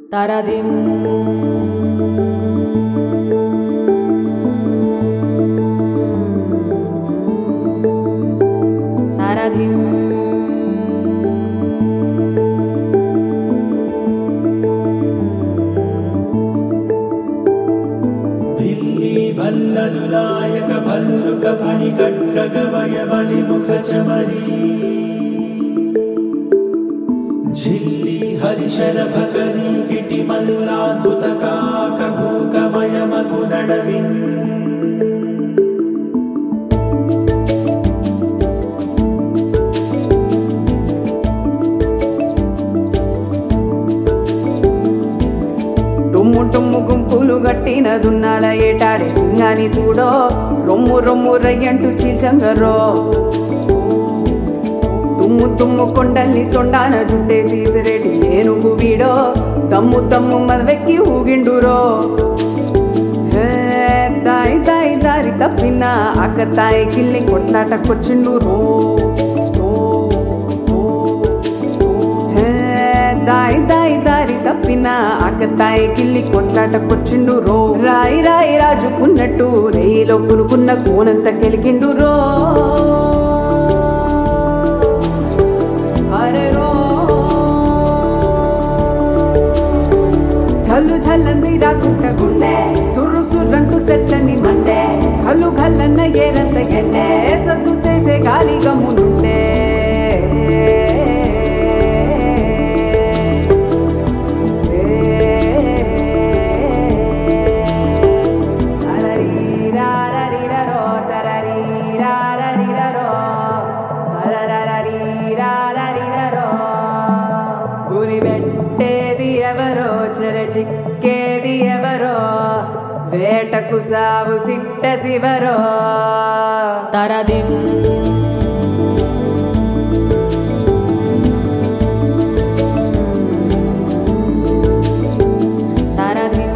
తరదిం తరదిం भिल्ली भल्लनुलायक भल्लुक फणिकट्टकवय बलिमुख चमरी झिल्ली हरिशर भकरी गिटिमल्लाद्भुतकाक घूकमयमगु नडविन् టుమ్ము టుమ్ము గుంపులు గట్టిన దున్నాల ఏటాడే సింగాని చూడో రొమ్ము రొమ్ము రయ్యంటూ చీల్చంగరో తుమ్ము తుమ్ము కొండల్ని తొండాన జుట్టేసి సిరేటి ఏనుగు వీడో తమ్ము తమ్ము మదవెక్కి ఊగిండురో దాయి దాయి దారి తప్పిన అక్క తాయి కిల్లి కొట్లాటకొచ్చిండు రో దాయి దాయి దారి తప్పిన అక్కతాయి కిల్లి కొట్లాటకొచ్చిండు రో రాయి రాయి రాజుకున్నట్టు రేయిలో కునుకున్న కోనంత కెలికిండు రో అరే రో చల్లు చల్లంది రాకుంట గుండె సుర్రు సుర్రంటూ సెట్లని మండే కల్లు కల్లన్న ఏరంత ఎండే సద్దు చేసే గాలి గమ్మునుండే గురి పెట్టేది ఎవరో చెరచిక్కేది ఎవరో వేటకు సాగు సిట్ట శివరో తరదిం తరదిం